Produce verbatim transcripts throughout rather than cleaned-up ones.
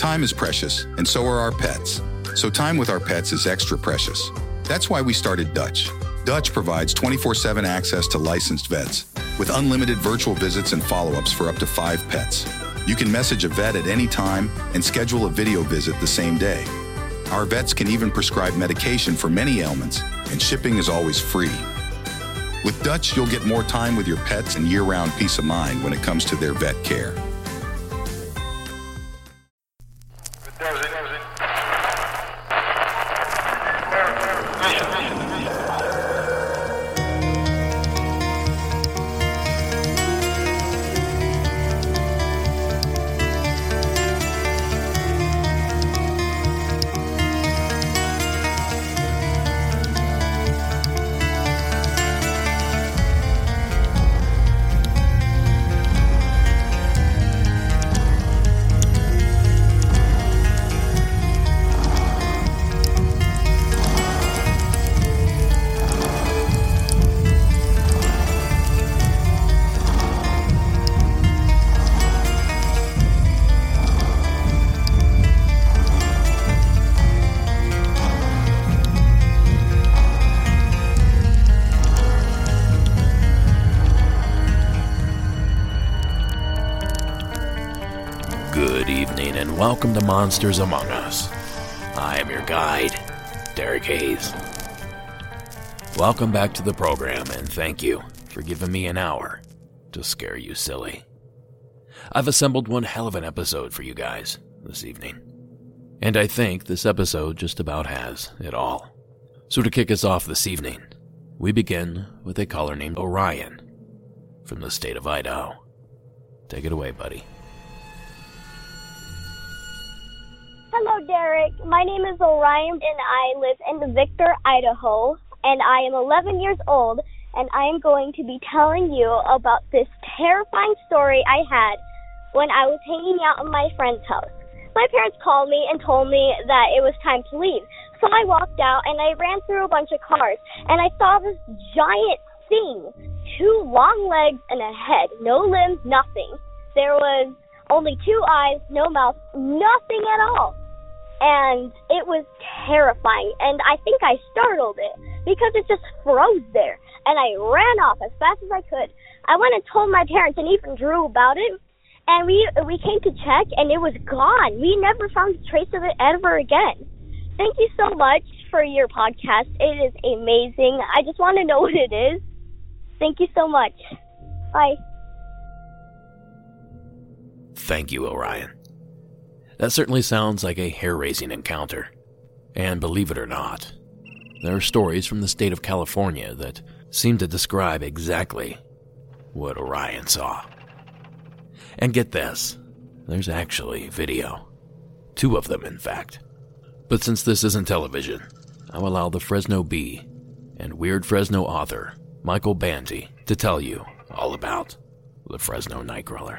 Time is precious, and so are our pets. So time with our pets is extra precious. That's why we started Dutch. Dutch provides twenty-four seven access to licensed vets, with unlimited virtual visits and follow-ups for up to five pets. You can message a vet at any time and schedule a video visit the same day. Our vets can even prescribe medication for many ailments, and shipping is always free. With Dutch, you'll get more time with your pets and year-round peace of mind when it comes to their vet care. Welcome to Monsters Among Us. I am your guide, Derek Hayes. Welcome back to the program, and thank you for giving me an hour to scare you silly. I've assembled one hell of an episode for you guys this evening, and I think this episode just about has it all. So to kick us off this evening, we begin with a caller named Orion from the state of Idaho. Take it away, buddy. Hello, Derek. My name is Orion, and I live in Victor, Idaho, and I am eleven years old, and I am going to be telling you about this terrifying story I had when I was hanging out at my friend's house. My parents called me and told me that it was time to leave, so I walked out, and I ran through a bunch of cars, and I saw this giant thing, two long legs and a head, no limbs, nothing. There was only two eyes, no mouth, nothing at all. And it was terrifying, and I think I startled it because it just froze there, and I ran off as fast as I could. I went and told my parents and even Drew about it, and we we came to check, and it was gone. We never found a trace of it ever again. Thank you so much for your podcast. It is amazing. I just want to know what it is. Thank you so much. Bye. Thank you, Orion. That certainly sounds like a hair-raising encounter. And believe it or not, there are stories from the state of California that seem to describe exactly what Orion saw. And get this, there's actually video. Two of them, in fact. But since this isn't television, I'll allow the Fresno Bee and Weird Fresno author Michael Banty to tell you all about the Fresno Nightcrawler.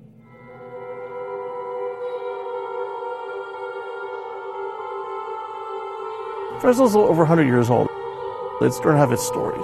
Fresno's over one hundred years old. It's starting to have its stories.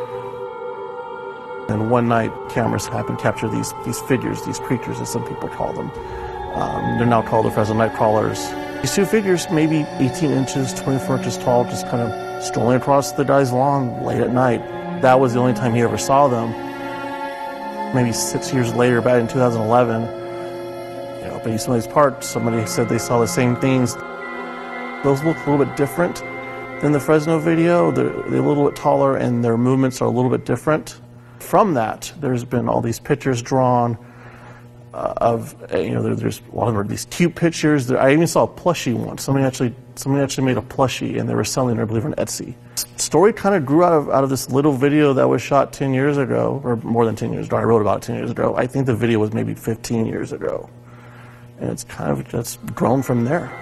And one night, cameras happen to capture these these figures, these creatures, as some people call them. Um, they're now called the Fresno Nightcrawlers. These two figures, maybe eighteen inches, twenty-four inches tall, just kind of strolling across the guy's lawn late at night. That was the only time he ever saw them. Maybe six years later, back in two thousand eleven, you know, but some of these parts, somebody said they saw the same things. Those look a little bit different than the Fresno video. They're, they're a little bit taller, and their movements are a little bit different. From that, there's been all these pictures drawn uh, of, uh, you know, there, there's a lot of them are these cute pictures. There, I even saw a plushie once. Somebody actually, somebody actually made a plushie, and they were selling it, I believe, on Etsy. The story kind of grew out of out of this little video that was shot ten years ago, or more than ten years ago. I wrote about it ten years ago. I think the video was maybe fifteen years ago, and it's kind of just grown from there.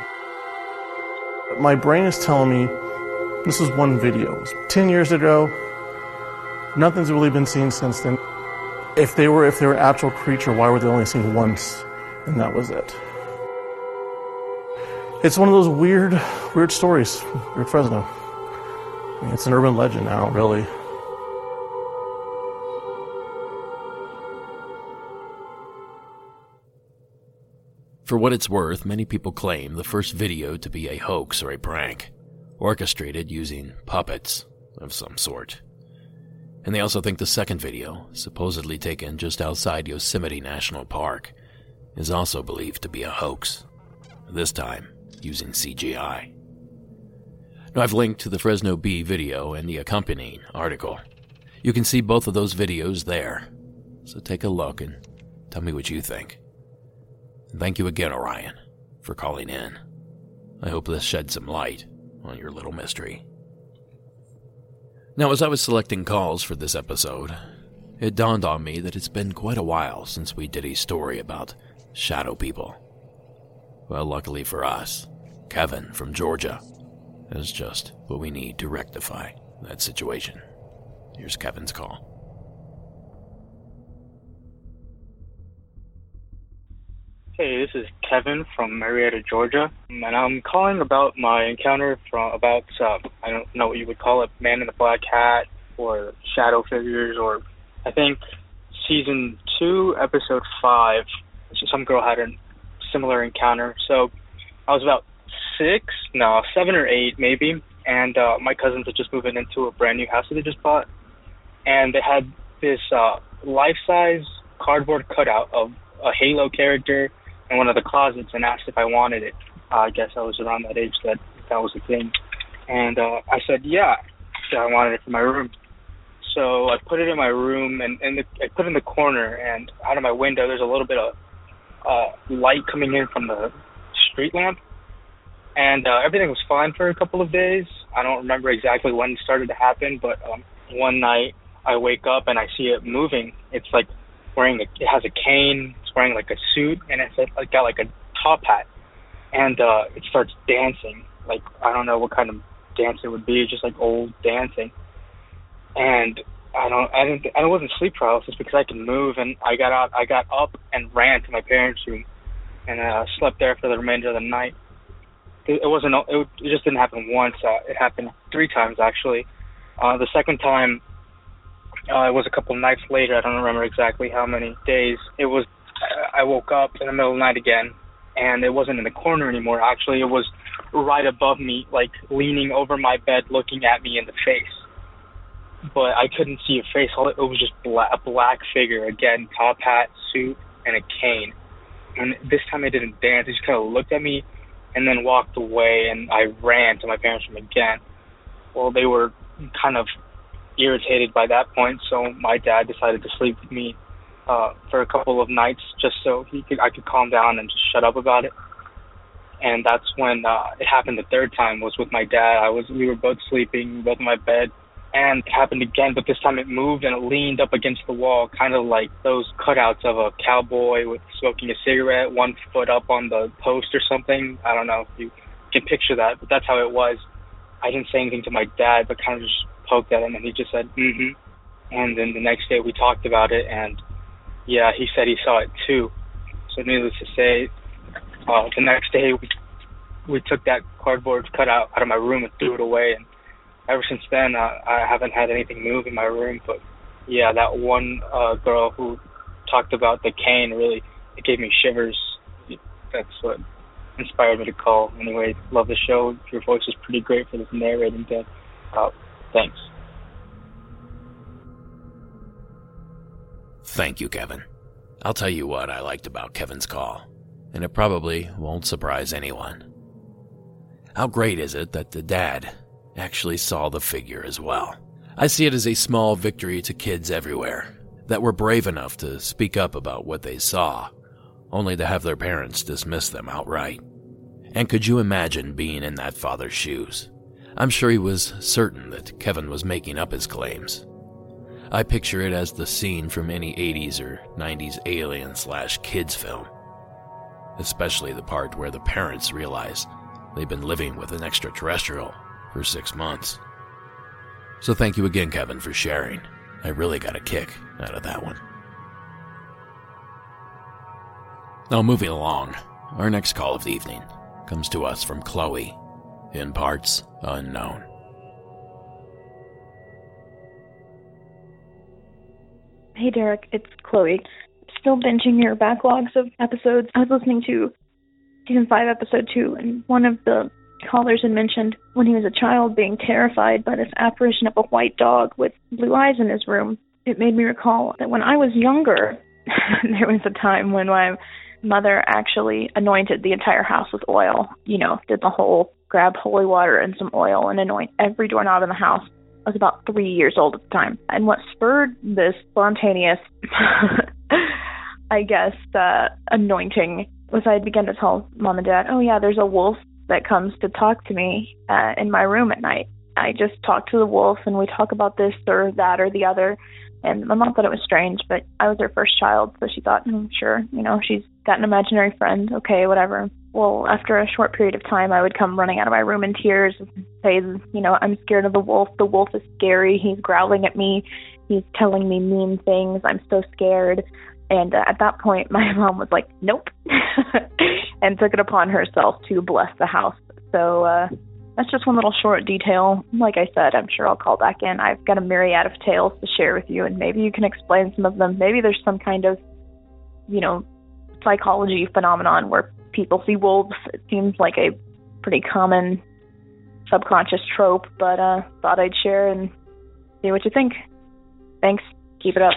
My brain is telling me this is one video. It was ten years ago. Nothing's really been seen since then. If they were if they were an actual creature, why were they only seen once? And that was it. It's one of those weird, weird stories. Weird Fresno. I mean, it's an urban legend now, really. For what it's worth, many people claim the first video to be a hoax or a prank, orchestrated using puppets of some sort. And they also think the second video, supposedly taken just outside Yosemite National Park, is also believed to be a hoax, this time using C G I. Now, I've linked to the Fresno Bee video and the accompanying article. You can see both of those videos there, so take a look and tell me what you think. And thank you again, Orion, for calling in. I hope this sheds some light on your little mystery. Now, as I was selecting calls for this episode, it dawned on me that it's been quite a while since we did a story about shadow people. Well, luckily for us, Kevin from Georgia has just what we need to rectify that situation. Here's Kevin's call. Hey, this is Kevin from Marietta, Georgia, and I'm calling about my encounter from about, uh, I don't know what you would call it, Man in the Black Hat, or Shadow Figures, or I think Season two, Episode five, some girl had a similar encounter. So I was about six, no, seven or eight maybe, and uh, my cousins had just moved into a brand new house that they just bought, and they had this uh, life-size cardboard cutout of a Halo character in one of the closets and asked if I wanted it. Uh, I guess I was around that age that that was a thing. And uh, I said, yeah, so I wanted it for my room. So I put it in my room, and, and the, I put it in the corner, and out of my window there's a little bit of uh, light coming in from the street lamp. And uh, everything was fine for a couple of days. I don't remember exactly when it started to happen, but um, one night I wake up and I see it moving. It's like wearing, a, it has a cane, it's wearing like a suit, and it's like, got like a top hat. And uh, it starts dancing. Like, I don't know what kind of dance it would be, just like old dancing. And I don't, I didn't, I wasn't sleep paralysis because I can move, and I got out, I got up and ran to my parents' room, and uh, slept there for the remainder of the night. It, it wasn't, it, it just didn't happen once. Uh, it happened three times actually. Uh, the second time, uh, it was a couple of nights later. I don't remember exactly how many days. It was, I woke up in the middle of the night again, and it wasn't in the corner anymore. Actually, it was right above me, like leaning over my bed, looking at me in the face. But I couldn't see a face. All it, it was just black, a black figure again, top hat, suit, and a cane. And this time it didn't dance. It just kind of looked at me and then walked away, and I ran to my parents' room again. Well, they were kind of irritated by that point, so my dad decided to sleep with me uh, for a couple of nights just so he could, I could calm down and just shut up about it. And that's when uh, it happened the third time, was with my dad. I was, we were both sleeping, both in my bed, and it happened again, but this time it moved and it leaned up against the wall, kind of like those cutouts of a cowboy with smoking a cigarette, one foot up on the post or something. I don't know if you can picture that, but that's how it was. I didn't say anything to my dad, but kind of just poked at him, and he just said, mm-hmm. And then the next day we talked about it, and yeah, he said he saw it too. So needless to say, uh, the next day we, we took that cardboard cutout out of my room and threw it away, and ever since then, uh, I haven't had anything move in my room. But yeah, that one uh, girl who talked about the cane, really, it gave me shivers. That's what inspired me to call. Anyway, love the show. Your voice is pretty great for this narrating thing. Uh, thanks. Thank you, Kevin. I'll tell you what I liked about Kevin's call, and it probably won't surprise anyone. How great is it that the dad actually saw the figure as well? I see it as a small victory to kids everywhere that were brave enough to speak up about what they saw, only to have their parents dismiss them outright. And could you imagine being in that father's shoes? I'm sure he was certain that Kevin was making up his claims. I picture it as the scene from any eighties or nineties alien slash kids film, especially the part where the parents realize they've been living with an extraterrestrial for six months. So thank you again, Kevin, for sharing. I really got a kick out of that one. Now, moving along, our next call of the evening comes to us from Chloe, in parts unknown. Hey Derek, it's Chloe. Still binging your backlogs of episodes. I was listening to season five, episode two, and one of the callers had mentioned when he was a child being terrified by this apparition of a white dog with blue eyes in his room. It made me recall that when I was younger, there was a time when my mother actually anointed the entire house with oil. You know, did the whole grab holy water and some oil and anoint every doorknob in the house. I was about three years old at the time. And what spurred this spontaneous, I guess, uh, anointing was I had begun to tell Mom and Dad, oh yeah, there's a wolf that comes to talk to me uh, in my room at night. I just talk to the wolf and we talk about this or that or the other. And my mom thought it was strange, but I was her first child, so she thought, mm, sure, you know, she's got an imaginary friend, okay, whatever. Well, after a short period of time, I would come running out of my room in tears and say, you know, I'm scared of the wolf. The wolf is scary. He's growling at me. He's telling me mean things. I'm so scared. And uh, at that point, my mom was like, nope, and took it upon herself to bless the house. So uh, that's just one little short detail. Like I said, I'm sure I'll call back in. I've got a myriad of tales to share with you, and maybe you can explain some of them. Maybe there's some kind of, you know, psychology phenomenon where people see wolves. It seems like a pretty common subconscious trope, but uh, thought I'd share and see what you think. Thanks. Keep it up.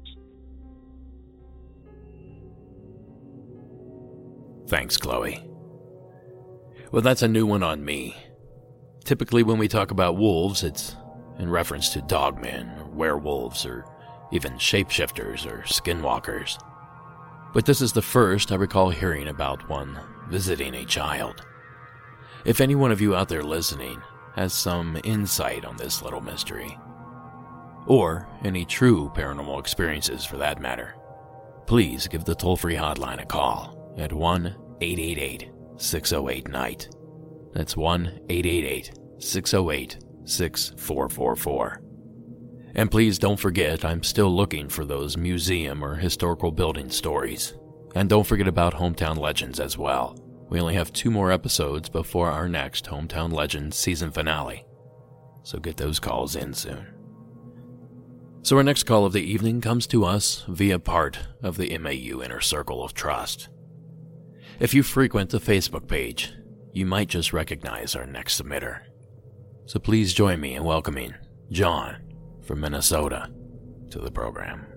Thanks, Chloe. Well, that's a new one on me. Typically when we talk about wolves, it's in reference to dogmen, or werewolves, or even shapeshifters or skinwalkers. But this is the first I recall hearing about one visiting a child. If any one of you out there listening has some insight on this little mystery, or any true paranormal experiences for that matter, please give the toll-free hotline a call at one eight eight eight, six oh eight, N I G H T. That's one eight eight eight, six oh eight, six four four four. And please don't forget, I'm still looking for those museum or historical building stories. And don't forget about Hometown Legends as well. We only have two more episodes before our next Hometown Legends season finale, so get those calls in soon. So our next call of the evening comes to us via part of the M A U Inner Circle of Trust. If you frequent the Facebook page, you might just recognize our next submitter. So please join me in welcoming John from Minnesota to the program.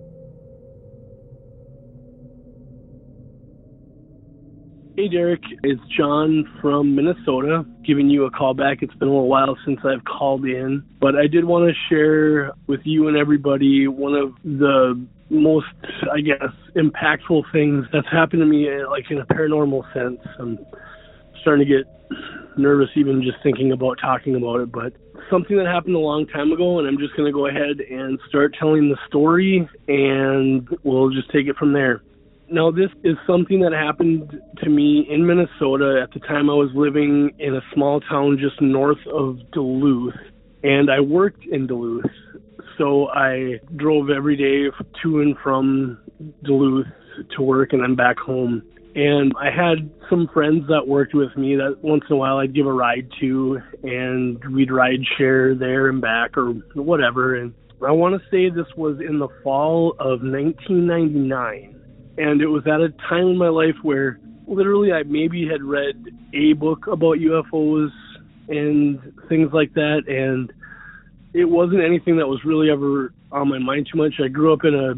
Hey Derek, it's John from Minnesota, giving you a call back. It's been a little while since I've called in, but I did want to share with you and everybody one of the most, I guess, impactful things that's happened to me, like in a paranormal sense. I'm starting to get nervous even just thinking about talking about it, but something that happened a long time ago, and I'm just going to go ahead and start telling the story, and we'll just take it from there. Now, this is something that happened to me in Minnesota. At the time, I was living in a small town just north of Duluth, and I worked in Duluth. So I drove every day to and from Duluth to work, and then back home. And I had some friends that worked with me that once in a while I'd give a ride to, and we'd ride share there and back or whatever. And I want to say this was in the fall of nineteen ninety-nine. And it was at a time in my life where literally I maybe had read a book about U F Os and things like that, and it wasn't anything that was really ever on my mind too much. I grew up in a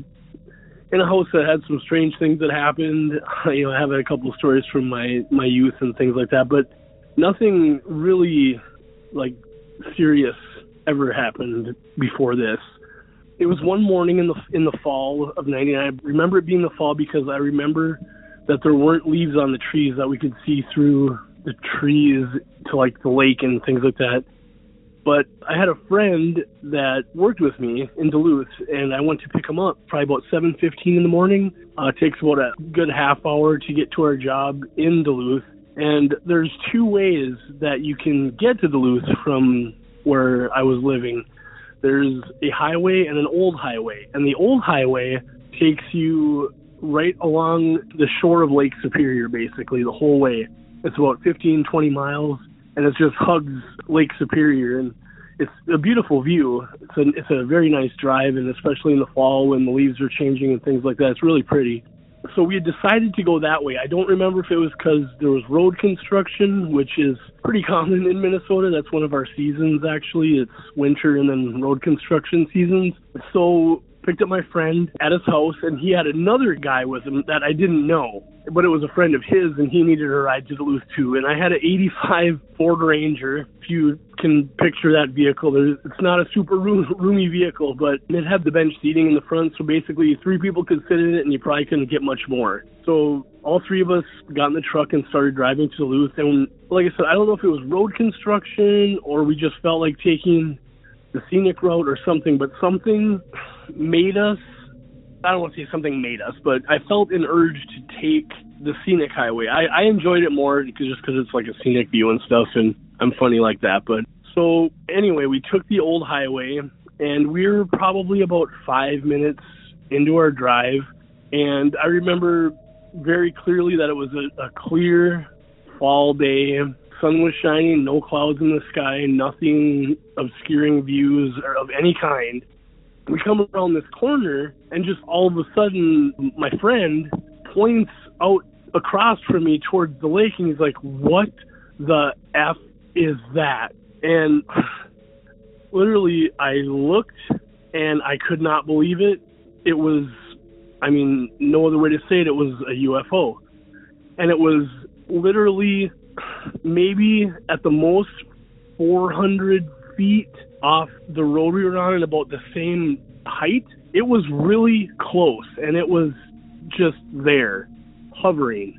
in a house that had some strange things that happened. You know, I have a couple of stories from my, my youth and things like that, but nothing really like serious ever happened before this. It was one morning in the in the fall of ninety-nine. I remember it being the fall because I remember that there weren't leaves on the trees, that we could see through the trees to like the lake and things like that. But I had a friend that worked with me in Duluth, and I went to pick him up probably about seven fifteen in the morning. Uh, it takes about a good half hour to get to our job in Duluth. And there's two ways that you can get to Duluth from where I was living. There's a highway and an old highway. And the old highway takes you right along the shore of Lake Superior, basically, the whole way. It's about fifteen, twenty miles, and it just hugs Lake Superior. And it's a beautiful view. It's a, it's a very nice drive, and especially in the fall when the leaves are changing and things like that, it's really pretty. so we had decided to go that way. I don't remember if it was because there was road construction, which is pretty common in Minnesota. That's one of our seasons, actually. It's winter and then road construction seasons. So picked up my friend at his house, and he had another guy with him that I didn't know, but it was a friend of his, and he needed a ride to Duluth too. And I had an eighty-five Ford Ranger. If you can picture that vehicle, there's, it's not a super room, roomy vehicle, but it had the bench seating in the front, so basically three people could sit in it, and you probably couldn't get much more. So all three of us got in the truck and started driving to Duluth. And like I said, I don't know if it was road construction or we just felt like taking the scenic route or something, but something made us, I don't want to say something made us, but I felt an urge to take the scenic highway. I, I enjoyed it more because, just because it's like a scenic view and stuff, and I'm funny like that. But so anyway, we took the old highway, and we were probably about five minutes into our drive, and I remember very clearly that it was a, a clear fall day. Sun was shining, no clouds in the sky, nothing obscuring views or of any kind. We come around this corner, and just all of a sudden, my friend points out across from me towards the lake, and he's like, "What the F is that?" And literally, I looked, and I could not believe it. It was, I mean, no other way to say it, it was a U F O. And it was literally maybe at the most four hundred feet off the road we were on and about the same height. It was really close, and it was just there, hovering.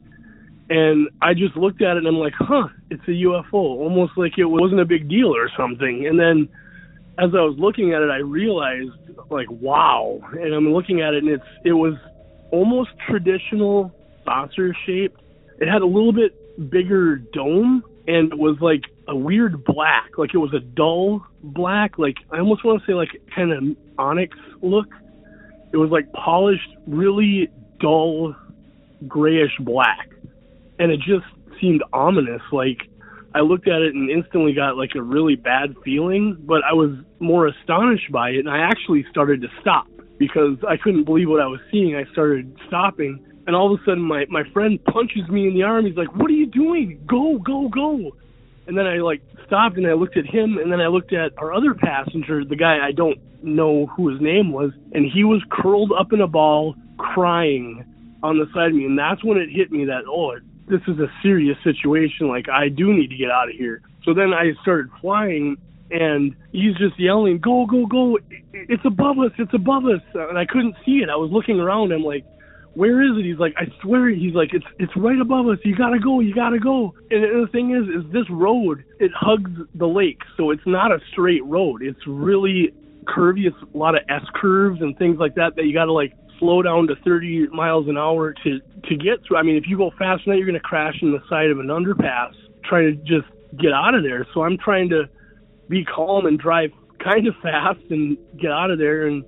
And I just looked at it, and I'm like, huh, it's a U F O, almost like it wasn't a big deal or something. And then as I was looking at it, I realized, like, wow. And I'm looking at it, and it's it was almost traditional saucer-shaped. It had a little bit bigger dome, and it was like a weird black, like it was a dull black, like I almost want to say like kind of onyx look. It was like polished, really dull grayish black, and it just seemed ominous. Like I looked at it and instantly got like a really bad feeling, but I was more astonished by it, and I actually started to stop because I couldn't believe what I was seeing. I started stopping, and all of a sudden my, my friend punches me in the arm. He's like, "What are you doing? Go, go, go." And then I like stopped, and I looked at him, and then I looked at our other passenger, the guy I don't know who his name was, and he was curled up in a ball crying on the side of me. And that's when it hit me that, oh, this is a serious situation. Like, I do need to get out of here. So then I started flying, and he's just yelling, "Go, go, go. It's above us. It's above us." And I couldn't see it. I was looking around. I'm like, "Where is it?" He's like, "I swear." He's like, it's it's right above us. You gotta go. You gotta go. And the thing is, is this road, it hugs the lake. So it's not a straight road. It's really curvy. It's a lot of S curves and things like that that you gotta like slow down to thirty miles an hour to, to get through. I mean, if you go fast enough, you're going to crash in the side of an underpass trying to just get out of there. So I'm trying to be calm and drive kind of fast and get out of there. And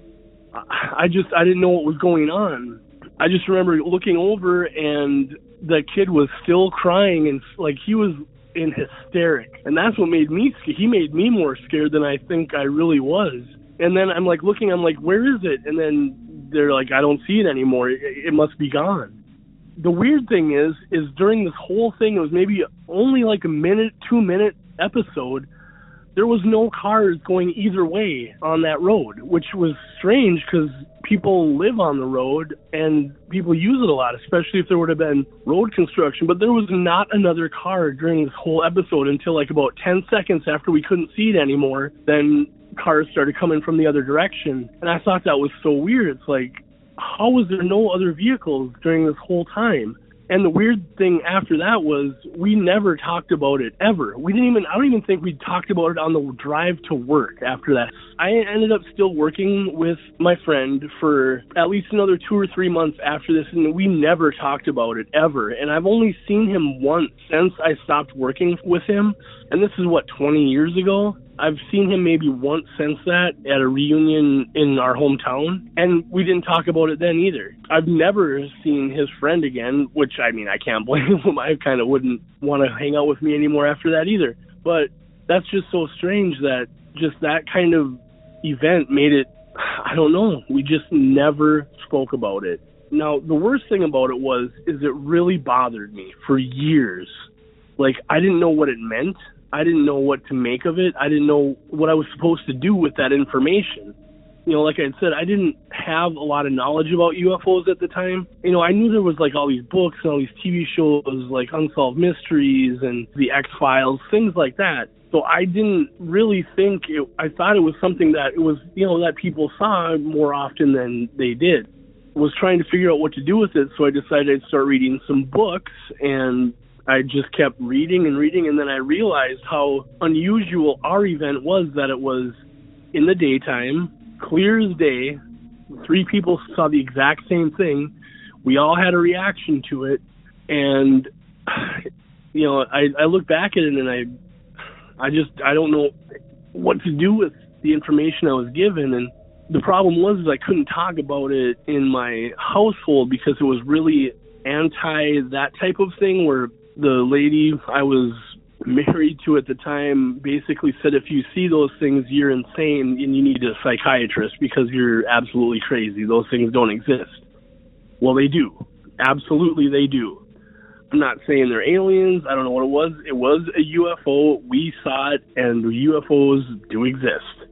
I just, I didn't know what was going on. I just remember looking over, and the kid was still crying, and like he was in hysteric. And that's what made me, he made me more scared than I think I really was. And then I'm like looking, I'm like, "Where is it?" And then they're like, "I don't see it anymore. It, it must be gone." The weird thing is, is during this whole thing, it was maybe only like a minute, two minute episode, there was no cars going either way on that road, which was strange because people live on the road and people use it a lot, especially if there would have been road construction. But there was not another car during this whole episode until like about ten seconds after we couldn't see it anymore. Then cars started coming from the other direction. And I thought that was so weird. It's like, how was there no other vehicles during this whole time? And the weird thing after that was we never talked about it ever. We didn't even, I don't even think we talked about it on the drive to work after that. I ended up still working with my friend for at least another two or three months after this, and we never talked about it ever. And I've only seen him once since I stopped working with him. And this is what, twenty years ago? I've seen him maybe once since that at a reunion in our hometown, and we didn't talk about it then either. I've never seen his friend again, which, I mean, I can't blame him. I kind of wouldn't want to hang out with me anymore after that either. But that's just so strange that just that kind of event made it, I don't know, we just never spoke about it. Now, the worst thing about it was, is it really bothered me for years. Like, I didn't know what it meant. I didn't know what to make of it. I didn't know what I was supposed to do with that information. You know, like I said, I didn't have a lot of knowledge about U F Os at the time. You know, I knew there was like all these books and all these T V shows like Unsolved Mysteries and The X-Files, things like that. So I didn't really think it, I thought it was something that it was, you know, that people saw more often than they did. I was trying to figure out what to do with it, so I decided I'd start reading some books, and I just kept reading and reading, and then I realized how unusual our event was, that it was in the daytime, clear as day. Three people saw the exact same thing. We all had a reaction to it, and, you know, I, I look back at it, and I I just, I don't know what to do with the information I was given. And the problem was is I couldn't talk about it in my household because it was really anti that type of thing, where the lady I was married to at the time basically said, if you see those things, you're insane and you need a psychiatrist because you're absolutely crazy. Those things don't exist. Well, they do. Absolutely, they do. I'm not saying they're aliens. I don't know what it was. It was a U F O. We saw it, and U F Os do exist.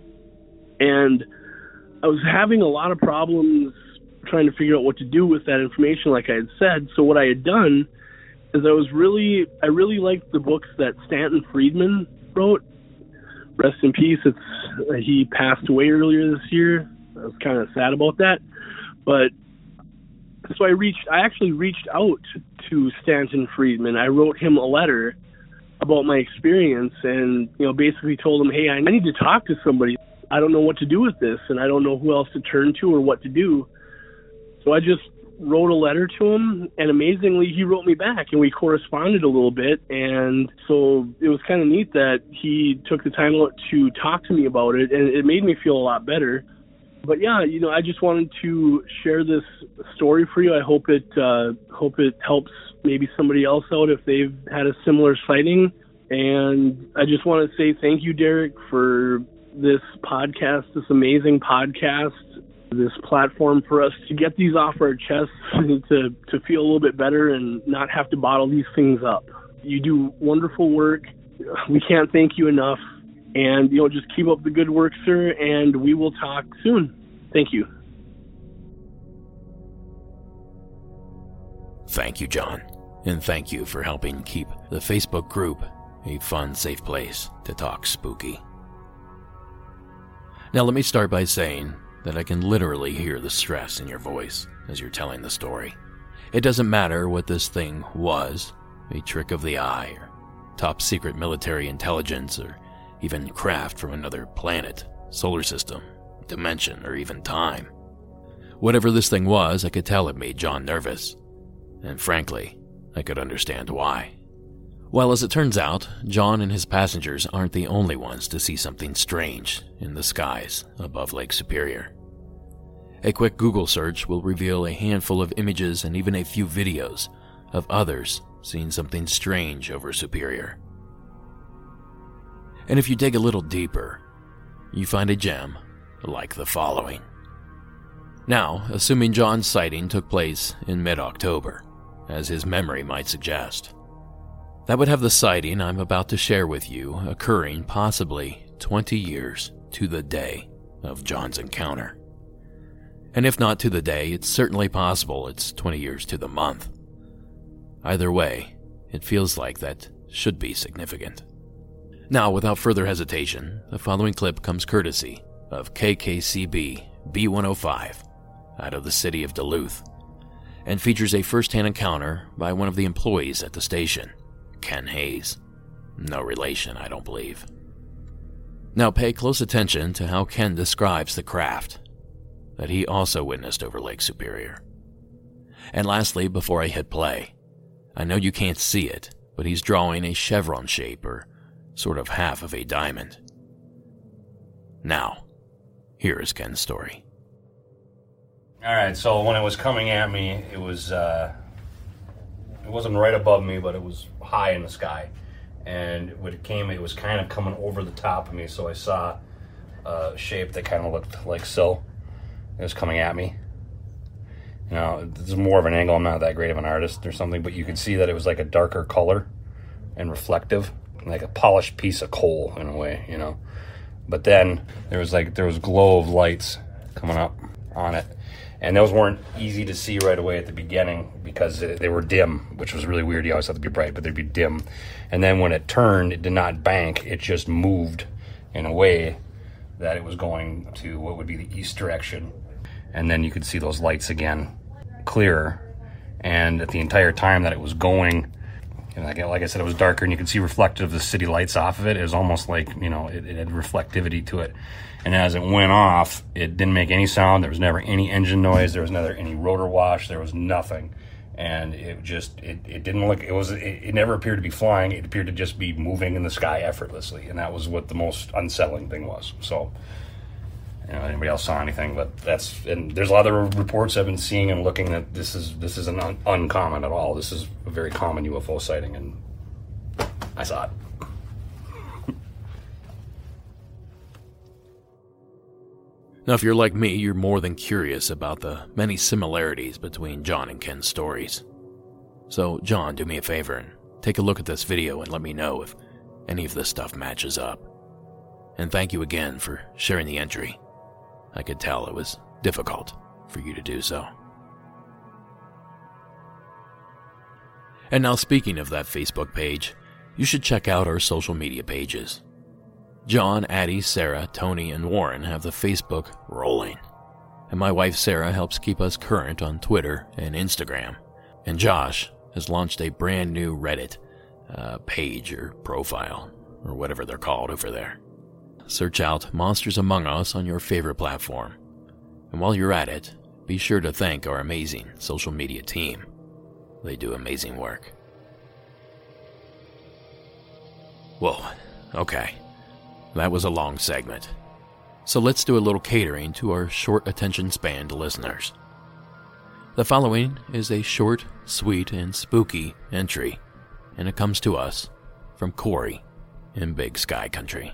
And I was having a lot of problems trying to figure out what to do with that information, like I had said. So what I had done is I was really, I really liked the books that Stanton Friedman wrote. Rest in peace. It's he passed away earlier this year. I was kind of sad about that. But so I reached, I actually reached out to Stanton Friedman. I wrote him a letter about my experience and, you know, basically told him, hey, I need to talk to somebody. I don't know what to do with this, and I don't know who else to turn to or what to do. So I just wrote a letter to him, and amazingly, he wrote me back, and we corresponded a little bit. And so it was kind of neat that he took the time out to talk to me about it, and it made me feel a lot better. But yeah, you know, I just wanted to share this story for you. I hope it uh, hope it helps maybe somebody else out if they've had a similar sighting. And I just want to say thank you, Derek, for this podcast, this amazing podcast, this platform for us to get these off our chests, to to feel a little bit better and not have to bottle these things up. You do wonderful work. We can't thank you enough. And, you know, just keep up the good work, sir, and we will talk soon. Thank you. Thank you, John. And thank you for helping keep the Facebook group a fun, safe place to talk spooky. Now, let me start by saying that I can literally hear the stress in your voice as you're telling the story. It doesn't matter what this thing was, a trick of the eye, or top secret military intelligence, or even craft from another planet, solar system, dimension, or even time. Whatever this thing was, I could tell it made John nervous. And frankly, I could understand why. Well, as it turns out, John and his passengers aren't the only ones to see something strange in the skies above Lake Superior. A quick Google search will reveal a handful of images and even a few videos of others seeing something strange over Superior. And if you dig a little deeper, you find a gem like the following. Now, assuming John's sighting took place in mid-October, as his memory might suggest, that would have the sighting I'm about to share with you occurring possibly twenty years to the day of John's encounter. And if not to the day, it's certainly possible it's twenty years to the month. Either way, it feels like that should be significant. Now, without further hesitation, the following clip comes courtesy of K K C B B one oh five out of the city of Duluth, and features a first-hand encounter by one of the employees at the station, Ken Hayes. No relation, I don't believe. Now pay close attention to how Ken describes the craft that he also witnessed over Lake Superior. And lastly, before I hit play, I know you can't see it, but he's drawing a chevron shape, or sort of half of a diamond. Now, here is Ken's story. Alright, so when it was coming at me, it was, uh, it wasn't right above me, but it was high in the sky. And when it came, it was kind of coming over the top of me, so I saw a shape that kind of looked like so. It was coming at me. You know, this is more of an angle. I'm not that great of an artist or something, but you could see that it was like a darker color and reflective, like a polished piece of coal in a way, you know. But then there was like, there was glow of lights coming up on it. And those weren't easy to see right away at the beginning because they were dim, which was really weird. You always have to be bright, but they'd be dim. And then when it turned, it did not bank. It just moved in a way that it was going to what would be the east direction. And then you could see those lights again clearer. And at the entire time that it was going, you know, like, like I said, it was darker, and you could see reflective of the city lights off of it. It was almost like, you know, it, it had reflectivity to it. And as it went off, it didn't make any sound. There was never any engine noise. There was never any rotor wash. There was nothing. And it just, it, it didn't look, it was, it, it never appeared to be flying. It appeared to just be moving in the sky effortlessly. And that was what the most unsettling thing was. So, you know, anybody else saw anything, but that's, and there's a lot of reports I've been seeing and looking at. This is, this isn't un, uncommon at all. This is a very common U F O sighting, and I saw it. Now, if you're like me, you're more than curious about the many similarities between John and Ken's stories. So, John, do me a favor and take a look at this video and let me know if any of this stuff matches up. And thank you again for sharing the entry. I could tell it was difficult for you to do so. And now, speaking of that Facebook page, you should check out our social media pages. John, Addie, Sarah, Tony, and Warren have the Facebook rolling. And my wife Sarah helps keep us current on Twitter and Instagram. And Josh has launched a brand new Reddit uh, page or profile, or whatever they're called over there. Search out Monsters Among Us on your favorite platform. And while you're at it, be sure to thank our amazing social media team. They do amazing work. Whoa, okay. That was a long segment. So let's do a little catering to our short attention span listeners. The following is a short, sweet, and spooky entry, and it comes to us from Corey in Big Sky Country.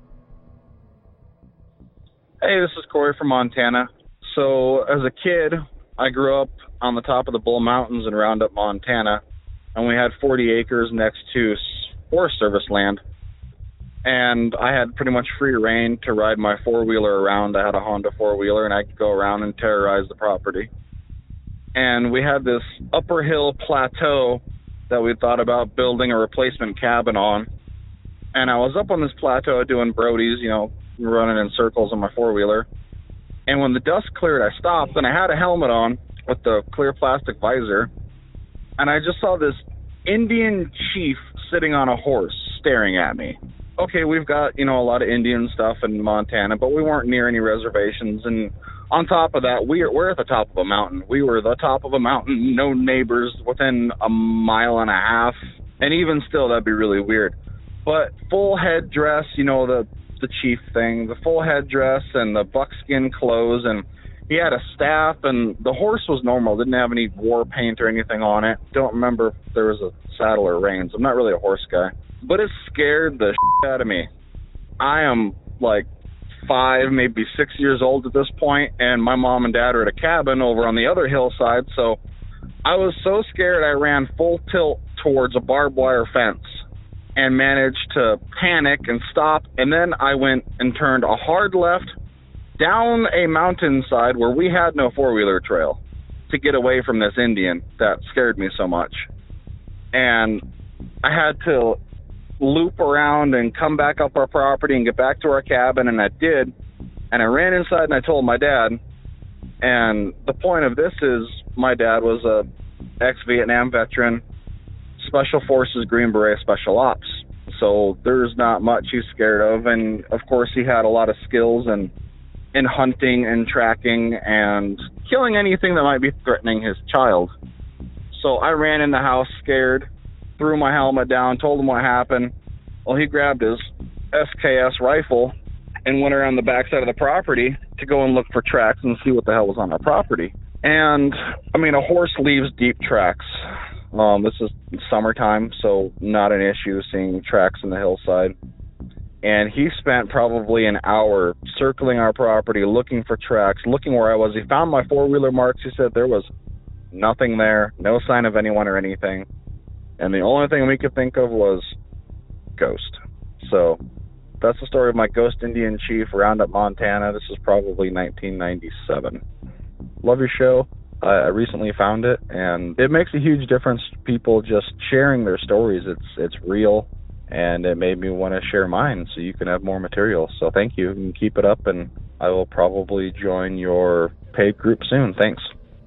Hey, this is Corey from Montana. So as a kid, I grew up on the top of the Bull Mountains in Roundup, Montana, and we had forty acres next to Forest Service land. And I had pretty much free reign to ride my four-wheeler around. I had a Honda four-wheeler, and I could go around and terrorize the property. And we had this upper hill plateau that we thought about building a replacement cabin on. And I was up on this plateau doing Brodies, you know, running in circles on my four-wheeler. And when the dust cleared, I stopped, and I had a helmet on with the clear plastic visor. And I just saw this Indian chief sitting on a horse staring at me. Okay, we've got, you know, a lot of Indian stuff in Montana, but we weren't near any reservations. And on top of that, we're, we're at the top of a mountain. We were the top of a mountain, no neighbors within a mile and a half. And even still, that'd be really weird. But full headdress, you know, the, the chief thing, the full headdress and the buckskin clothes. And he had a staff, and the horse was normal, didn't have any war paint or anything on it. Don't remember if there was a saddle or reins. I'm not really a horse guy. But it scared the shit out of me. I am like five, maybe six years old at this point, and my mom and dad are at a cabin over on the other hillside, so I was so scared I ran full tilt towards a barbed wire fence and managed to panic and stop, and then I went and turned a hard left down a mountainside where we had no four-wheeler trail to get away from this Indian that scared me so much. And I had to loop around and come back up our property and get back to our cabin, and I did. And I ran inside and I told my dad. And the point of this is my dad was a ex-Vietnam veteran, Special Forces Green Beret Special Ops. So there's not much he's scared of. And of course he had a lot of skills in, in hunting and tracking and killing anything that might be threatening his child. So I ran in the house scared, threw my helmet down, told him what happened. Well, he grabbed his S K S rifle and went around the backside of the property to go and look for tracks and see what the hell was on our property. And, I mean, a horse leaves deep tracks. Um, this is summertime, so not an issue seeing tracks in the hillside. And he spent probably an hour circling our property, looking for tracks, looking where I was. He found my four-wheeler marks. He said there was nothing there, no sign of anyone or anything. And the only thing we could think of was ghost. So that's the story of my ghost Indian chief, Roundup, Montana. This is probably nineteen ninety-seven. Love your show. Uh, I recently found it, and it makes a huge difference to people just sharing their stories. It's it's real, and it made me want to share mine so you can have more material. So thank you, and keep it up, and I will probably join your paid group soon. Thanks.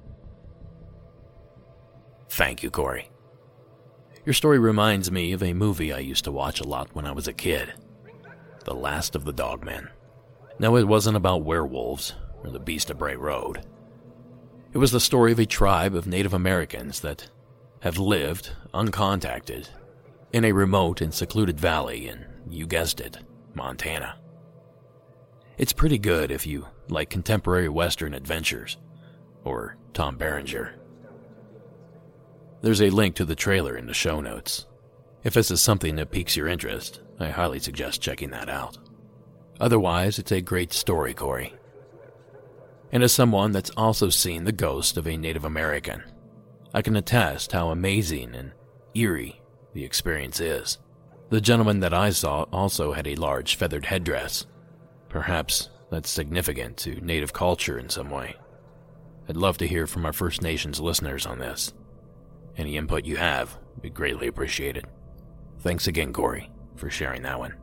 Thank you, Corey. Your story reminds me of a movie I used to watch a lot when I was a kid, The Last of the Dogmen. Now, it wasn't about werewolves or the Beast of Bray Road. It was the story of a tribe of Native Americans that have lived, uncontacted, in a remote and secluded valley in, you guessed it, Montana. It's pretty good if you like contemporary Western adventures, or Tom Berenger. There's a link to the trailer in the show notes. If this is something that piques your interest, I highly suggest checking that out. Otherwise, it's a great story, Corey. And as someone that's also seen the ghost of a Native American, I can attest how amazing and eerie the experience is. The gentleman that I saw also had a large feathered headdress. Perhaps that's significant to Native culture in some way. I'd love to hear from our First Nations listeners on this. Any input you have would be greatly appreciated. Thanks again, Corey, for sharing that one.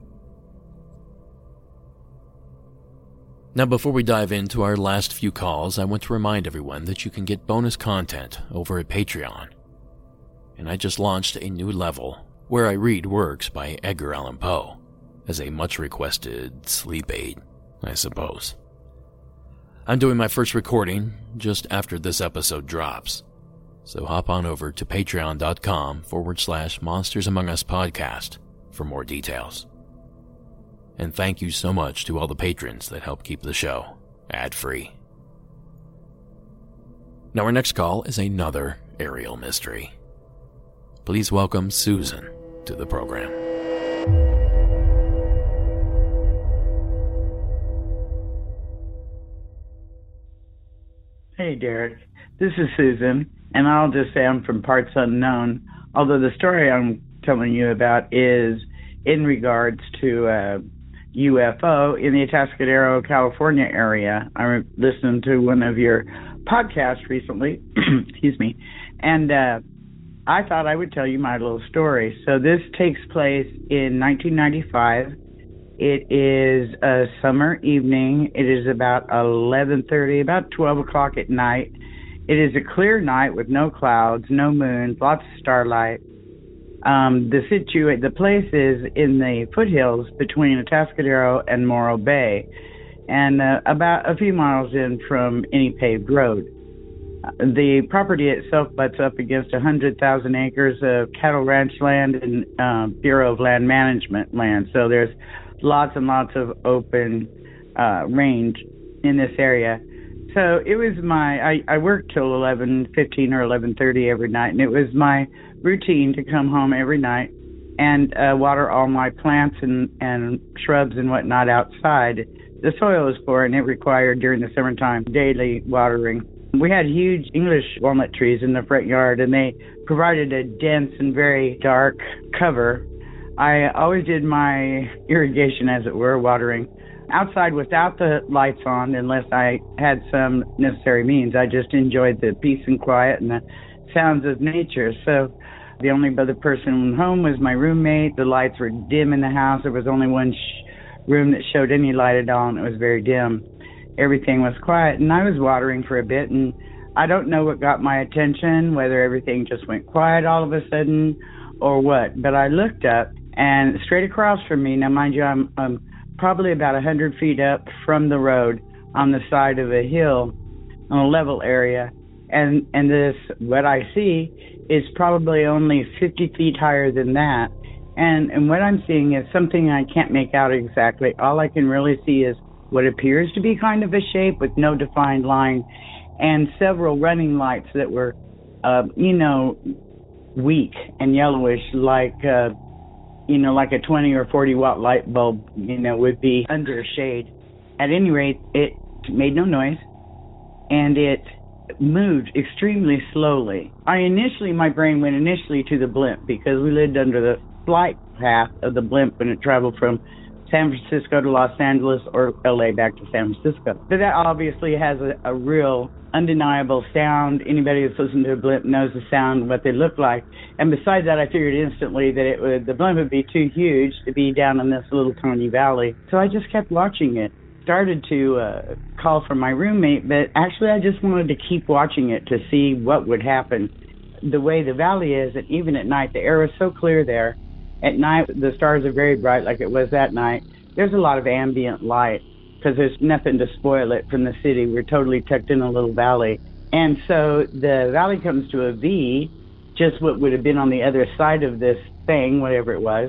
Now, before we dive into our last few calls, I want to remind everyone that you can get bonus content over at Patreon. And I just launched a new level where I read works by Edgar Allan Poe as a much-requested sleep aid, I suppose. I'm doing my first recording just after this episode drops. So hop on over to patreon.com forward slash Monsters Among Us podcast for more details. And thank you so much to all the patrons that help keep the show ad-free. Now our next call is another aerial mystery. Please welcome Susan to the program. Hey, Derek. This is Susan, and I'll just say I'm from parts unknown, although the story I'm telling you about is in regards to a U F O in the Atascadero, California area. I listened to one of your podcasts recently, excuse me, and uh, I thought I would tell you my little story. So this takes place in nineteen ninety-five. It is a summer evening. It is about eleven thirty, about twelve o'clock at night. It is a clear night with no clouds, no moon, lots of starlight. Um, the situa- the place is in the foothills between Atascadero and Morro Bay, and uh, about a few miles in from any paved road. Uh, the property itself butts up against one hundred thousand acres of cattle ranch land and uh, Bureau of Land Management land, so there's lots and lots of open uh, range in this area. So it was my, I, I worked till eleven fifteen or eleven thirty every night, and it was my routine to come home every night and uh, water all my plants and, and shrubs and whatnot outside. The soil was poor, and it required, during the summertime, daily watering. We had huge English walnut trees in the front yard, and they provided a dense and very dark cover. I always did my irrigation, as it were, watering outside without the lights on, unless I had some necessary means. I just enjoyed the peace and quiet and the sounds of nature. So the only other person home was my roommate. The lights were dim in the house. There was only one sh- room that showed any light at all, and it was very dim. Everything was quiet, and I was watering for a bit, and I don't know what got my attention, whether everything just went quiet all of a sudden or what, but I looked up, and straight across from me, now mind you, I'm, I'm probably about one hundred feet up from the road on the side of a hill on a level area, and and this, what I see is probably only fifty feet higher than that, and and what I'm seeing is something I can't make out exactly. All I can really see is what appears to be kind of a shape with no defined line, and several running lights that were uh, you know weak and yellowish, like uh, you know, like a twenty or forty watt light bulb, you know, would be under a shade. At any rate, it made no noise, and it moved extremely slowly. I initially, my brain went initially to the blimp because we lived under the flight path of the blimp when it traveled from San Francisco to Los Angeles or L A back to San Francisco. So that obviously has a, a real undeniable sound. Anybody that's listened to a blimp knows the sound, what they look like. And besides that, I figured instantly that it would, the blimp would be too huge to be down in this little tiny valley. So I just kept watching it. Started to uh, call for my roommate, but actually I just wanted to keep watching it to see what would happen. The way the valley is, and even at night, the air is so clear there. At night, the stars are very bright like it was that night. There's a lot of ambient light because there's nothing to spoil it from the city. We're totally tucked in a little valley. And so the valley comes to a V, just what would have been on the other side of this thing, whatever it was.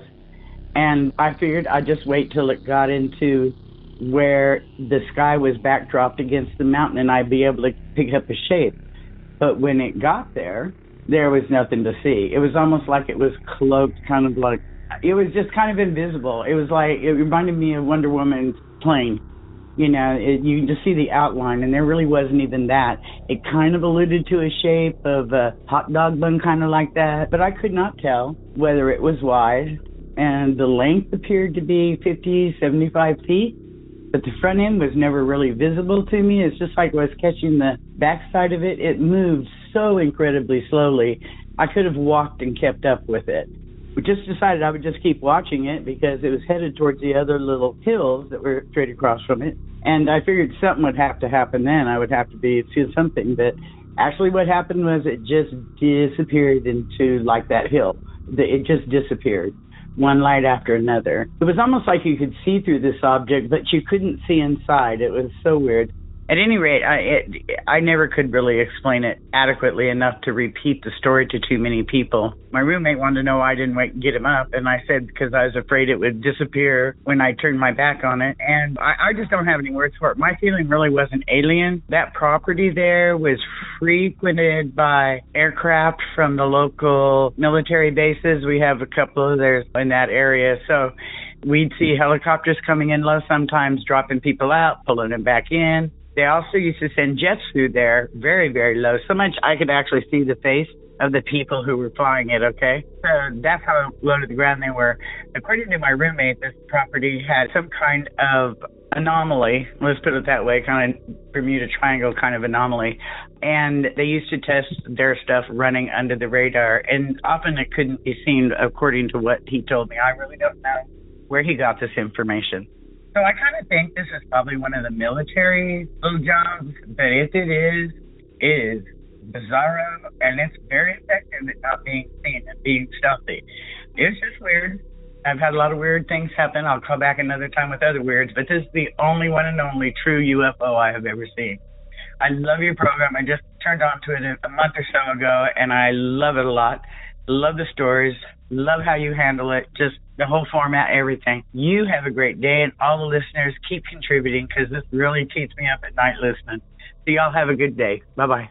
And I figured I'd just wait till it got into where the sky was backdropped against the mountain and I'd be able to pick up a shape. But when it got there, there was nothing to see. It was almost like it was cloaked, kind of like, it was just kind of invisible. It was like, it reminded me of Wonder Woman's plane. You know, it, you can just see the outline, and there really wasn't even that. It kind of alluded to a shape of a hot dog bun, kind of like that, but I could not tell whether it was wide, and the length appeared to be fifty, seventy-five feet. But the front end was never really visible to me. It's just like I was catching the backside of it. It moved so incredibly slowly. I could have walked and kept up with it. We just decided I would just keep watching it because it was headed towards the other little hills that were straight across from it. And I figured something would have to happen then. I would have to be seeing something. But actually what happened was it just disappeared into like that hill. It just disappeared. One light after another. It was almost like you could see through this object, but you couldn't see inside. It was so weird. At any rate, I it, I never could really explain it adequately enough to repeat the story to too many people. My roommate wanted to know why I didn't wait and get him up, and I said because I was afraid it would disappear when I turned my back on it, and I, I just don't have any words for it. My feeling really wasn't alien. That property there was frequented by aircraft from the local military bases. We have a couple of theirs in that area, so we'd see helicopters coming in low sometimes, dropping people out, pulling them back in. They also used to send jets through there very, very low, so much I could actually see the face of the people who were flying it, okay? So that's how low to the ground they were. According to my roommate, this property had some kind of anomaly, let's put it that way, kind of Bermuda Triangle kind of anomaly. And they used to test their stuff running under the radar, and often it couldn't be seen according to what he told me. I really don't know where he got this information. So I kind of think this is probably one of the military little jobs, but if it is, it is bizarro, and it's very effective at not being seen and being stealthy. It's just weird. I've had a lot of weird things happen. I'll call back another time with other weirds, but this is the only one and only true U F O I have ever seen. I love your program. I just turned on to it a month or so ago, and I love it a lot. Love the stories. Love how you handle it. Just the whole format, everything. You have a great day, and all the listeners keep contributing because this really keeps me up at night listening. So y'all have a good day. Bye-bye.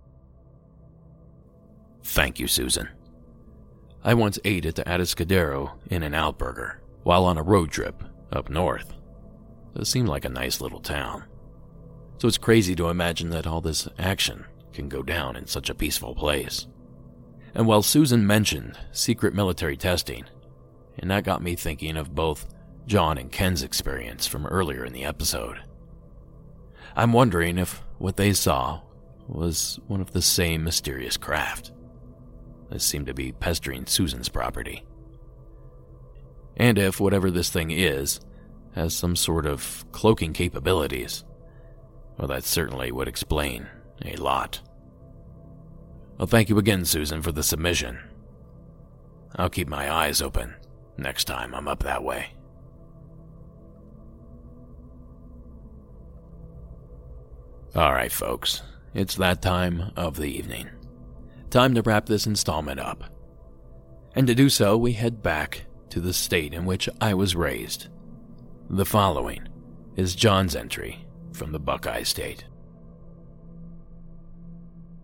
Thank you, Susan. I once ate at the Atascadero In-N-Out Burger while on a road trip up north. It seemed like a nice little town. So it's crazy to imagine that all this action can go down in such a peaceful place. And while Susan mentioned secret military testing, and that got me thinking of both John and Ken's experience from earlier in the episode. I'm wondering if what they saw was one of the same mysterious craft that seemed to be pestering Susan's property. And if whatever this thing is has some sort of cloaking capabilities, well, that certainly would explain a lot. Well, thank you again, Susan, for the submission. I'll keep my eyes open next time I'm up that way. Alright, folks, it's that time of the evening. Time to wrap this installment up. And to do so, we head back to the state in which I was raised. The following is John's entry from the Buckeye State.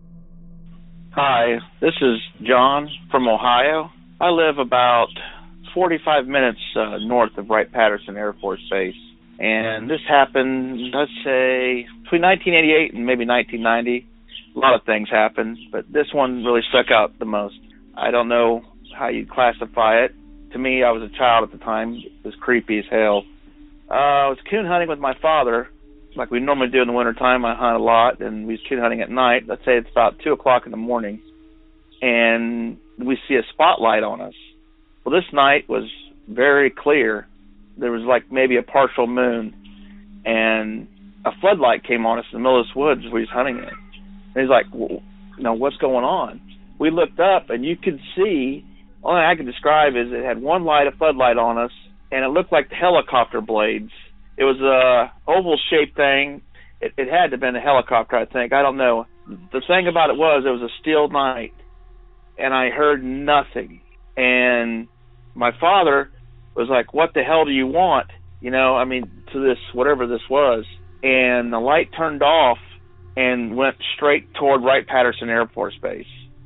Hi, this is John from Ohio. I live about forty-five minutes uh, north of Wright-Patterson Air Force Base. And this happened, let's say, between nineteen eighty-eight and maybe nineteen ninety. A lot of things happened, but this one really stuck out the most. I don't know how you'd classify it. To me, I was a child at the time. It was creepy as hell. Uh, I was coon hunting with my father, like we normally do in the wintertime. I hunt a lot, and we was coon hunting at night. Let's say it's about two o'clock in the morning, and we see a spotlight on us. Well, this night was very clear. There was like maybe a partial moon, and a floodlight came on us in the middle of this woods we was hunting in. And he's like, well, you know, what's going on? We looked up, and you could see, only I could describe is it had one light, a floodlight on us, and it looked like the helicopter blades. It was a oval-shaped thing. It, it had to have been a helicopter, I think. I don't know. The thing about it was it was a still night, and I heard nothing. And my father was like, what the hell do you want? You know, I mean, to this, whatever this was. And the light turned off and went straight toward Wright-Patterson Air Force Base.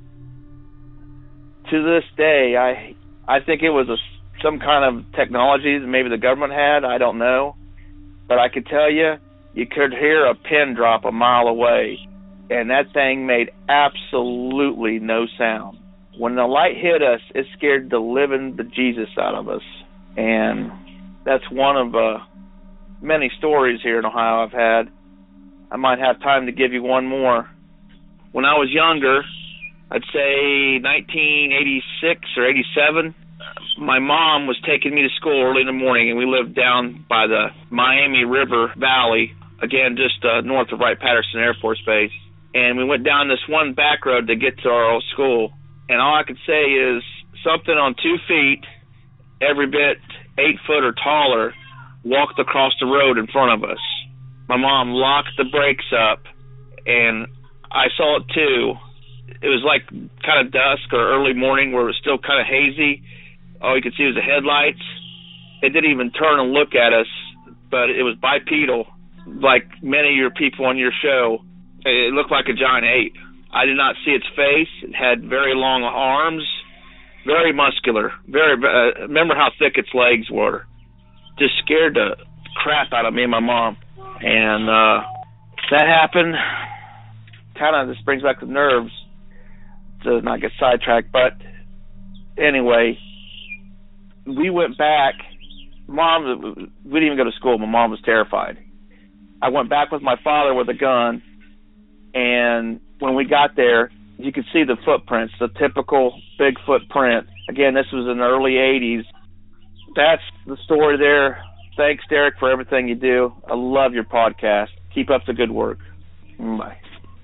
To this day, I I think it was a, some kind of technology that maybe the government had. I don't know. But I could tell you, you could hear a pin drop a mile away. And that thing made absolutely no sound. When the light hit us, it scared the living bejesus out of us. And that's one of uh, many stories here in Ohio I've had. I might have time to give you one more. When I was younger, I'd say nineteen eighty-six or eighty-seven, my mom was taking me to school early in the morning, and we lived down by the Miami River Valley, again, just uh, north of Wright-Patterson Air Force Base. And we went down this one back road to get to our old school. And all I could say is something on two feet, every bit eight foot or taller, walked across the road in front of us. My mom locked the brakes up, and I saw it too. It was like kind of dusk or early morning where it was still kind of hazy. All you could see was the headlights. It didn't even turn and look at us, but it was bipedal, like many of your people on your show. It looked like a giant ape. I did not see its face. It had very long arms, very muscular. Very. Uh, remember how thick its legs were. Just scared the crap out of me and my mom. And uh, that happened. Kind of, this brings back the nerves to not get sidetracked. But anyway, we went back. Mom, we didn't even go to school. My mom was terrified. I went back with my father with a gun, and when we got there, you could see the footprints, the typical Bigfoot print. Again, this was in the early eighties. That's the story there. Thanks, Derek, for everything you do. I love your podcast. Keep up the good work. Bye.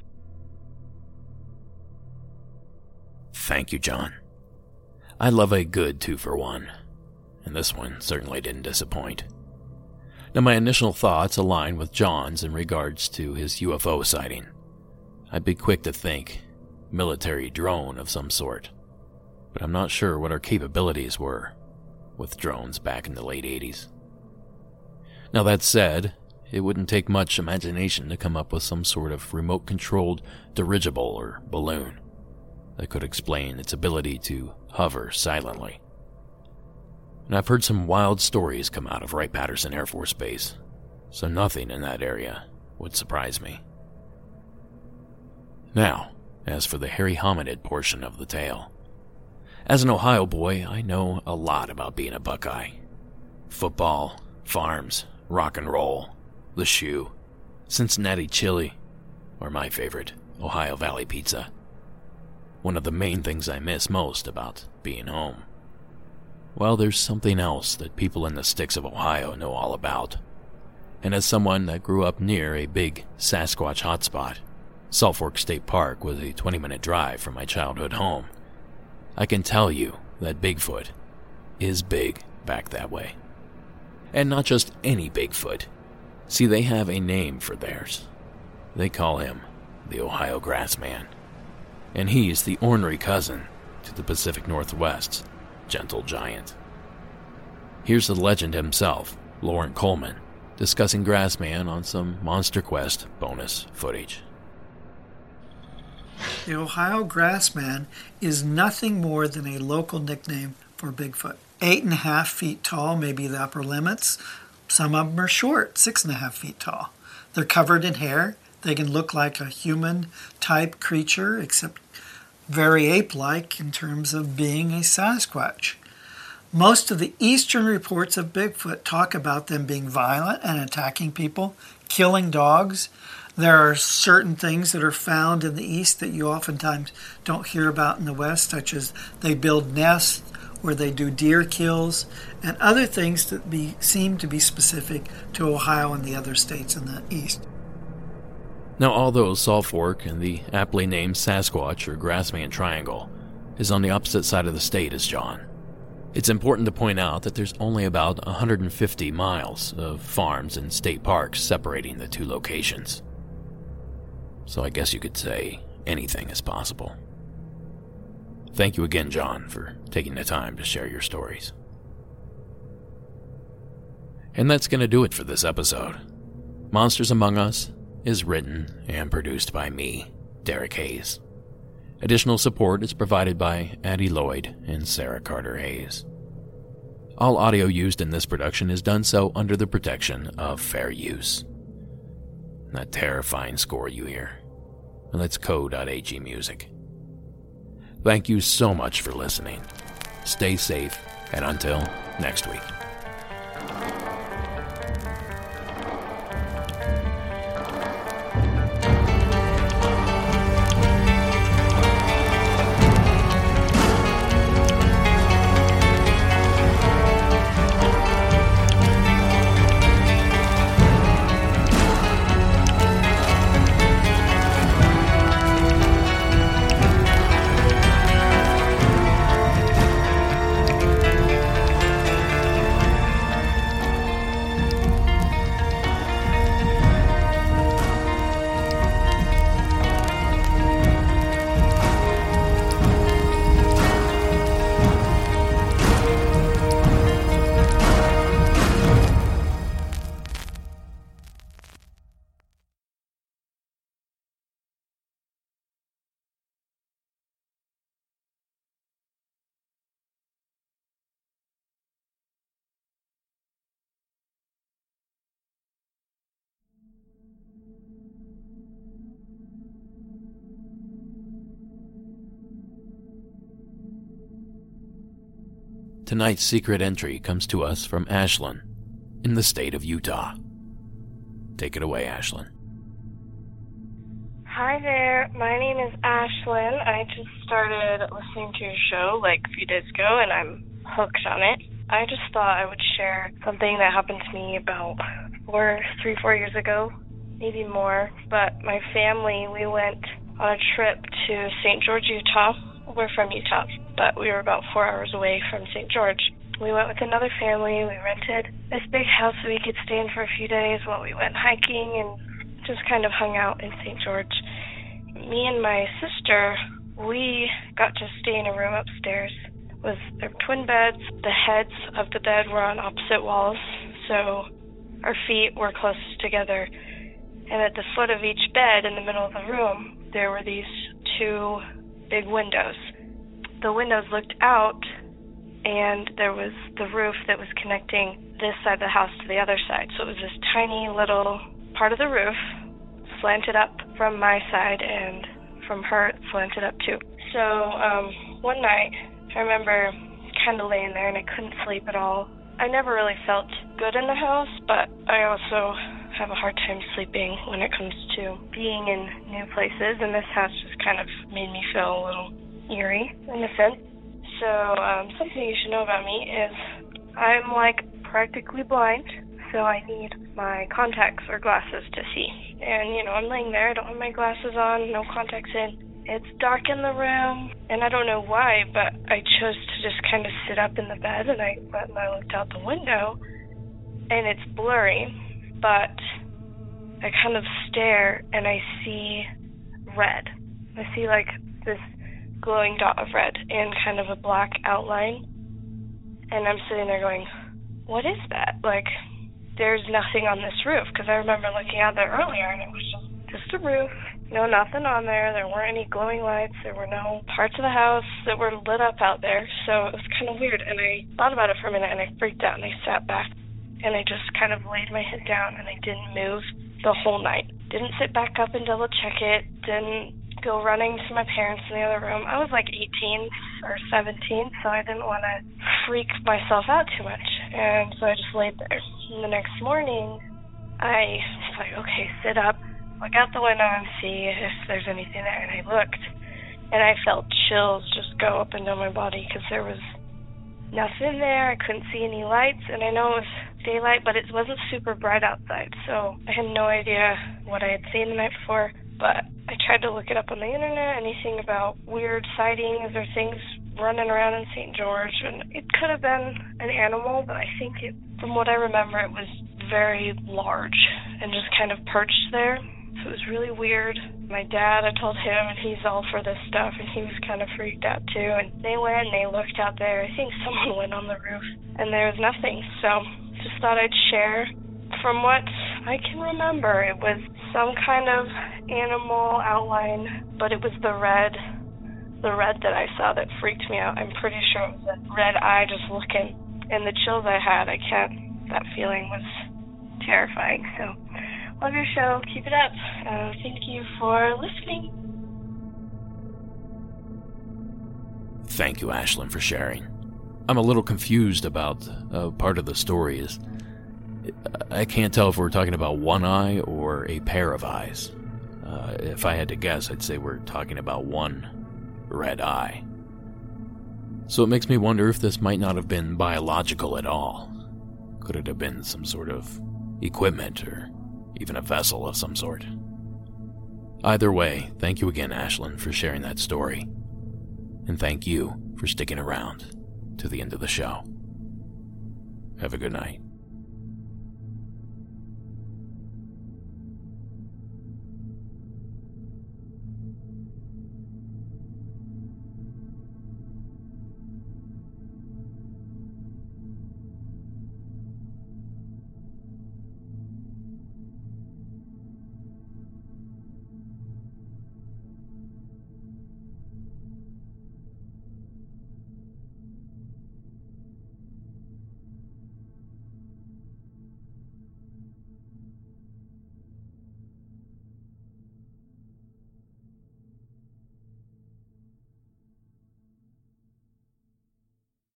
Thank you, John. I love a good two for one, and this one certainly didn't disappoint. Now, my initial thoughts align with John's in regards to his U F O sighting. I'd be quick to think military drone of some sort, but I'm not sure what our capabilities were with drones back in the late eighties. Now, that said, it wouldn't take much imagination to come up with some sort of remote-controlled dirigible or balloon that could explain its ability to hover silently. And I've heard some wild stories come out of Wright-Patterson Air Force Base, so nothing in that area would surprise me. Now, as for the hairy hominid portion of the tale. As an Ohio boy, I know a lot about being a Buckeye. Football, farms, rock and roll, the shoe, Cincinnati chili, or my favorite, Ohio Valley pizza. One of the main things I miss most about being home. Well, there's something else that people in the sticks of Ohio know all about. And as someone that grew up near a big Sasquatch hotspot, Salt Fork State Park was a twenty-minute drive from my childhood home, I can tell you that Bigfoot is big back that way. And not just any Bigfoot. See, they have a name for theirs. They call him the Ohio Grassman. And he's the ornery cousin to the Pacific Northwest's Gentle Giant. Here's the legend himself, Lauren Coleman, discussing Grassman on some Monster Quest bonus footage. The Ohio Grassman is nothing more than a local nickname for Bigfoot. eight and a half feet tall, maybe the upper limits. Some of them are short, six and a half feet tall. They're covered in hair. They can look like a human-type creature, except very ape-like in terms of being a Sasquatch. Most of the eastern reports of Bigfoot talk about them being violent and attacking people, killing dogs. There are certain things that are found in the east that you oftentimes don't hear about in the west, such as they build nests where they do deer kills, and other things that be, seem to be specific to Ohio and the other states in the east. Now, although Salt Fork and the aptly named Sasquatch or Grassman Triangle is on the opposite side of the state as John, it's important to point out that there's only about one hundred fifty miles of farms and state parks separating the two locations. So I guess you could say anything is possible. Thank you again, John, for taking the time to share your stories. And that's going to do it for this episode. Monsters Among Us is written and produced by me, Derek Hayes. Additional support is provided by Addie Lloyd and Sarah Carter Hayes. All audio used in this production is done so under the protection of fair use. That terrifying score you hear, and that's co.ag music. Thank you so much for listening. Stay safe, and until next week. Tonight's secret entry comes to us from Ashlyn, in the state of Utah. Take it away, Ashlyn. Hi there, my name is Ashlyn. I just started listening to your show like a few days ago, and I'm hooked on it. I just thought I would share something that happened to me about four, three, four years ago, maybe more. But my family, we went on a trip to Saint George, Utah. We're from Utah, but we were about four hours away from Saint George. We went with another family. We rented this big house that we could stay in for a few days while we went hiking and just kind of hung out in Saint George. Me and my sister, we got to stay in a room upstairs with their twin beds. The heads of the bed were on opposite walls, so our feet were closest together. And at the foot of each bed in the middle of the room, there were these two big windows. The windows looked out, and there was the roof that was connecting this side of the house to the other side. So it was this tiny little part of the roof slanted up from my side, and from her it slanted up too. So um, one night, I remember kind of laying there, and I couldn't sleep at all. I never really felt good in the house, but I also have a hard time sleeping when it comes to being in new places, and this house just kind of made me feel a little eerie in a sense. So um, something you should know about me is I'm like practically blind, so I need my contacts or glasses to see. And you know, I'm laying there, I don't have my glasses on, no contacts in. It's dark in the room, and I don't know why, but I chose to just kind of sit up in the bed, and I went and I looked out the window, and it's blurry. But I kind of stare and I see red. I see like this glowing dot of red and kind of a black outline. And I'm sitting there going, what is that? Like, there's nothing on this roof, because I remember looking out there earlier and it was just, just a roof. No, nothing on there. There weren't any glowing lights. There were no parts of the house that were lit up out there. So it was kind of weird. And I thought about it for a minute, and I freaked out, and I sat back. And I just kind of laid my head down, and I didn't move the whole night. Didn't sit back up and double-check it. Didn't go running to my parents in the other room. I was like eighteen or seventeen, so I didn't want to freak myself out too much. And so I just laid there. And the next morning, I was like, okay, sit up. Look out the window and see if there's anything there. And I looked, and I felt chills just go up and down my body because there was nothing there. I couldn't see any lights, and I know it was daylight, but it wasn't super bright outside, so I had no idea what I had seen the night before. But I tried to look it up on the internet, anything about weird sightings or things running around in Saint George, and it could have been an animal, but I think it, from what I remember, it was very large and just kind of perched there. So it was really weird. My dad, I told him, and he's all for this stuff, and he was kind of freaked out too. And they went and they looked out there. I think someone went on the roof, and there was nothing. So just thought I'd share. From what I can remember, it was some kind of animal outline, but it was the red, the red that I saw that freaked me out. I'm pretty sure it was a red eye just looking, and the chills I had, I can't, that feeling was terrifying. So love your show. Keep it up. Uh, thank you for listening. Thank you, Ashlyn, for sharing. I'm a little confused about uh, part of the story. Is I can't tell if we're talking about one eye or a pair of eyes. Uh, if I had to guess, I'd say we're talking about one red eye. So it makes me wonder if this might not have been biological at all. Could it have been some sort of equipment or even a vessel of some sort? Either way, thank you again, Ashlyn, for sharing that story. And thank you for sticking around to the end of the show. Have a good night.